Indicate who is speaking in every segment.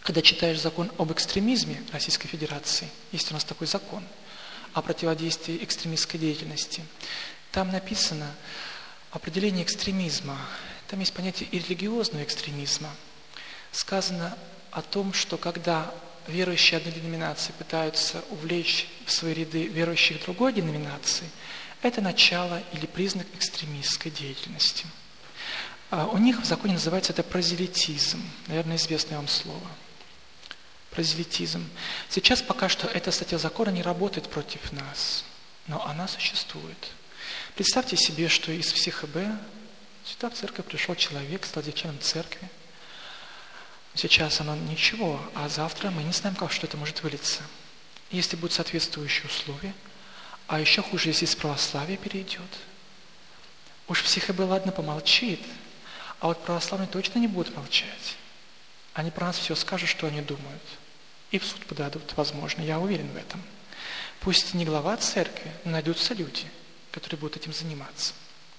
Speaker 1: Когда читаешь закон об экстремизме Российской Федерации, есть у нас такой закон о противодействии экстремистской деятельности, там написано определение экстремизма. Там есть понятие и религиозного экстремизма. Сказано о том, что когда верующие одной деноминации пытаются увлечь в свои ряды верующих другой деноминации, это начало или признак экстремистской деятельности. У них в законе называется это прозелитизм. Наверное, известное вам слово. Прозелитизм. Сейчас пока что эта статья закона не работает против нас, но она существует. Представьте себе, что из ФСХБ сюда в церковь пришел человек, стал членом церкви. Сейчас оно ничего, а завтра мы не знаем, как что это может вылиться. Если будут соответствующие условия, а еще хуже, если из православия перейдет. Уж ФСХБ, ладно, помолчит, а вот православные точно не будут молчать. Они про нас все скажут, что они думают. И в суд подадут, возможно, я уверен в этом. Пусть не глава церкви, но найдутся люди, которые будут этим заниматься.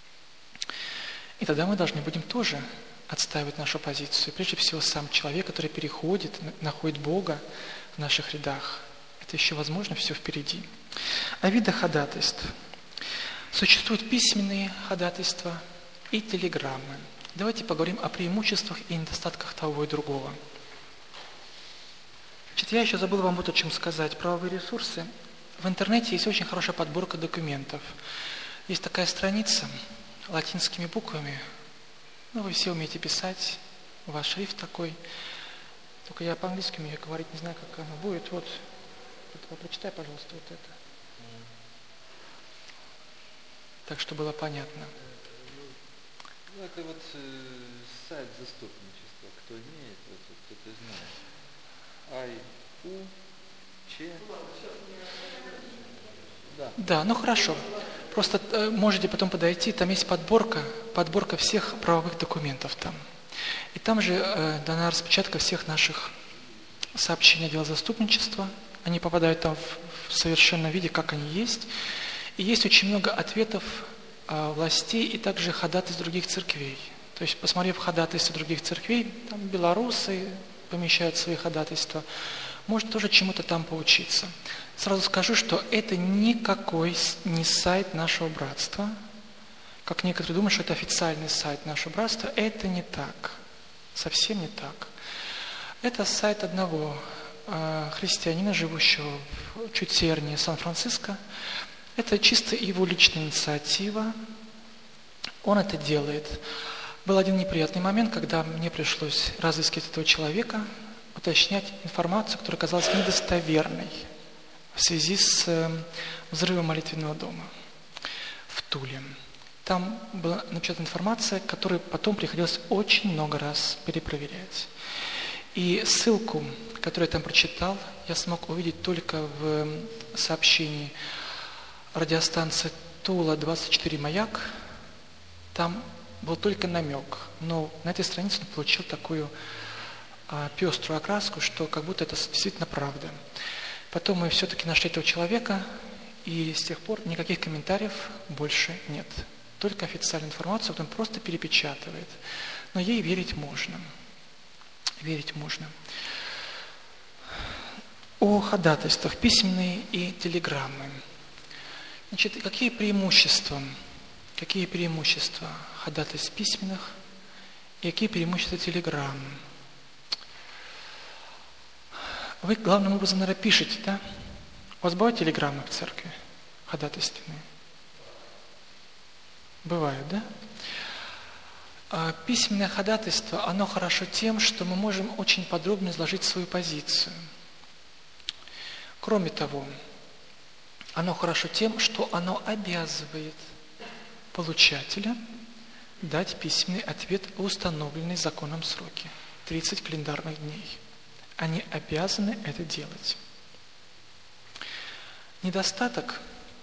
Speaker 1: И тогда мы должны будем тоже отстаивать нашу позицию. Прежде всего, сам человек, который переходит, находит Бога в наших рядах. Это еще, возможно, все впереди. О видах ходатайств. Существуют письменные ходатайства и телеграммы. Давайте поговорим о преимуществах и недостатках того и другого. Значит, я еще забыл вам вот о чем сказать. Правовые ресурсы. В интернете есть очень хорошая подборка документов. Есть такая страница латинскими буквами. Ну, вы все умеете писать. У вас шрифт такой. Только я по-английски умею говорить, не знаю, как оно будет. Вот прочитай, пожалуйста, вот это. Так, что было понятно.
Speaker 2: Ну, это вот сайт заступничества. Кто имеет, вот, кто-то знает. I-U, Ч.
Speaker 1: Да, ну хорошо. Просто можете потом подойти, там есть подборка всех правовых документов там. И там же дана распечатка всех наших сообщений отдела заступничества. Они попадают там в совершенном виде, как они есть. И есть очень много ответов властей и также ходатайств других церквей. То есть, посмотрев ходатайства других церквей, там белорусы помещают свои ходатайства, можно тоже чему-то там поучиться. Сразу скажу, что это никакой не сайт нашего братства. Как некоторые думают, что это официальный сайт нашего братства, это не так. Совсем не так. Это сайт одного христианина, живущего чуть севернее Сан-Франциско. Это чисто его личная инициатива. Он это делает. Был один неприятный момент, когда мне пришлось разыскивать этого человека, уточнять информацию, которая оказалась недостоверной в связи с взрывом молитвенного дома в Туле. Там была напечатана информация, которую потом приходилось очень много раз перепроверять. И ссылку, которую я там прочитал, я смог увидеть только в сообщении радиостанции Тула 24 «Маяк». Там был только намек, но на этой странице он получил такую пеструю окраску, что как будто это действительно правда. Потом мы все-таки нашли этого человека, и с тех пор никаких комментариев больше нет. Только официальную информацию он просто перепечатывает. Но ей верить можно. Верить можно. О ходатайствах, письменные и телеграммы. Значит, какие преимущества ходатайств письменных и какие преимущества телеграмм? Вы главным образом, наверное, пишете, да? У вас бывают телеграммы в церкви ходатайственные? Бывают, да? Письменное ходатайство, оно хорошо тем, что мы можем очень подробно изложить свою позицию. Кроме того, оно хорошо тем, что оно обязывает получателя дать письменный ответ в установленные законом сроки, 30 календарных дней. Они обязаны это делать. Недостаток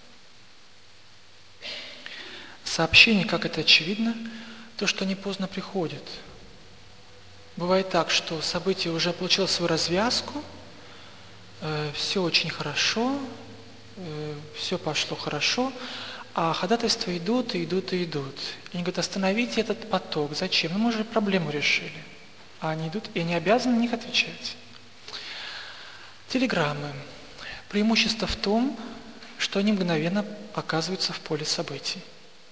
Speaker 1: сообщений, как это очевидно, то, что они поздно приходят. Бывает так, что событие уже получило свою развязку, все очень хорошо, все пошло хорошо, а ходатайства идут и идут и идут. И они говорят, остановите этот поток. Зачем? Ну, мы же проблему решили. А они идут, и они обязаны на них отвечать. Телеграммы. Преимущество в том, что они мгновенно оказываются в поле событий.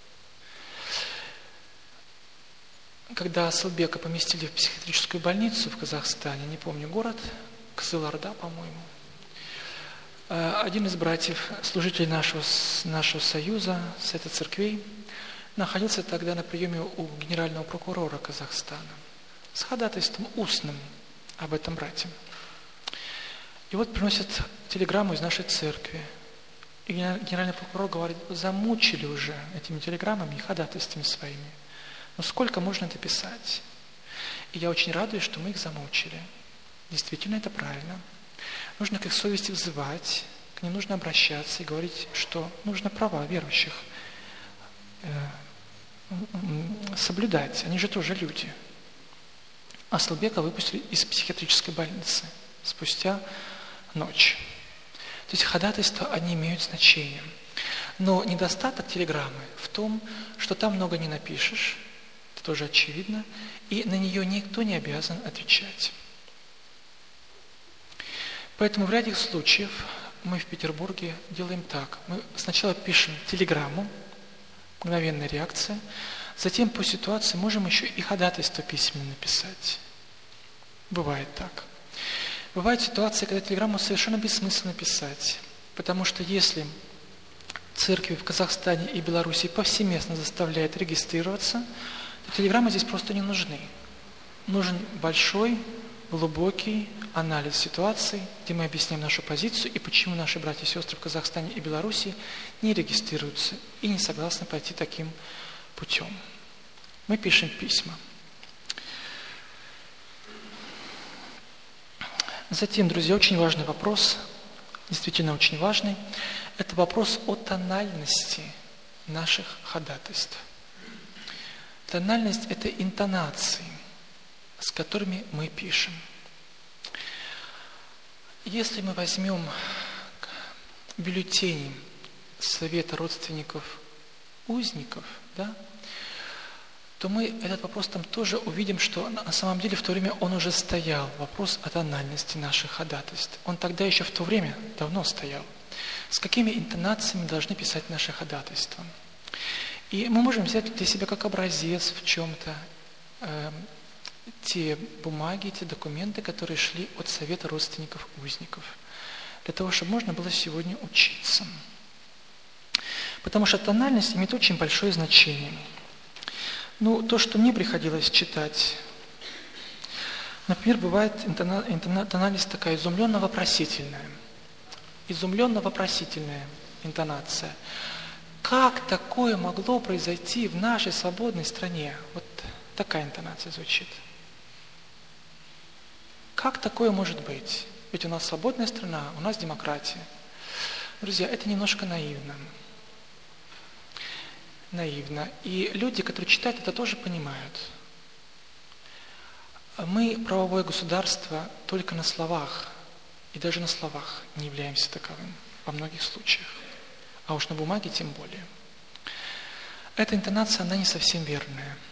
Speaker 1: Когда Асылбека поместили в психиатрическую больницу в Казахстане, не помню город, Кызылорда, по-моему, один из братьев, служителей нашего союза, Совета церквей, находился тогда на приеме у генерального прокурора Казахстана с ходатайством устным об этом брате. И вот приносят телеграмму из нашей церкви. И генеральный прокурор говорит: вы замучили уже этими телеграммами и ходатайствами своими. Но сколько можно это писать? И я очень радуюсь, что мы их замучили. Действительно, это правильно. Нужно к их совести взывать, к ним нужно обращаться и говорить, что нужно права верующих соблюдать. Они же тоже люди. Асылбека выпустили из психиатрической больницы спустя ночь. То есть ходатайства, они имеют значение. Но недостаток телеграммы в том, что там много не напишешь, это тоже очевидно, и на нее никто не обязан отвечать. Поэтому в ряде случаев мы в Петербурге делаем так. Мы сначала пишем телеграмму, мгновенная реакция, затем по ситуации можем еще и ходатайство письменно написать. Бывает так. Бывают ситуации, когда телеграмму совершенно бессмысленно писать, потому что если церкви в Казахстане и Беларуси повсеместно заставляют регистрироваться, то телеграммы здесь просто не нужны. Нужен большой, глубокий анализ ситуации, где мы объясняем нашу позицию и почему наши братья и сестры в Казахстане и Беларуси не регистрируются и не согласны пойти таким путем. Мы пишем письма. Затем, друзья, очень важный вопрос, действительно очень важный, это вопрос о тональности наших ходатайств. Тональность – это интонации, с которыми мы пишем. Если мы возьмем бюллетени Совета родственников узников, да, то мы этот вопрос там тоже увидим, что на самом деле в то время он уже стоял, вопрос о тональности наших ходатайств. Он тогда еще в то время давно стоял. С какими интонациями должны писать наши ходатайства? И мы можем взять для себя как образец в чем-то те бумаги, те документы, которые шли от Совета родственников узников, для того, чтобы можно было сегодня учиться. Потому что тональность имеет очень большое значение. Ну, то, что мне приходилось читать, например, бывает тональность такая изумленно-вопросительная. Изумленно-вопросительная интонация. Как такое могло произойти в нашей свободной стране? Вот такая интонация звучит. Как такое может быть? Ведь у нас свободная страна, у нас демократия. Друзья, это немножко наивно. Наивно. И люди, которые читают, это тоже понимают. Мы правовое государство только на словах, и даже на словах не являемся таковым во многих случаях. А уж на бумаге тем более. Эта интонация, она не совсем верная.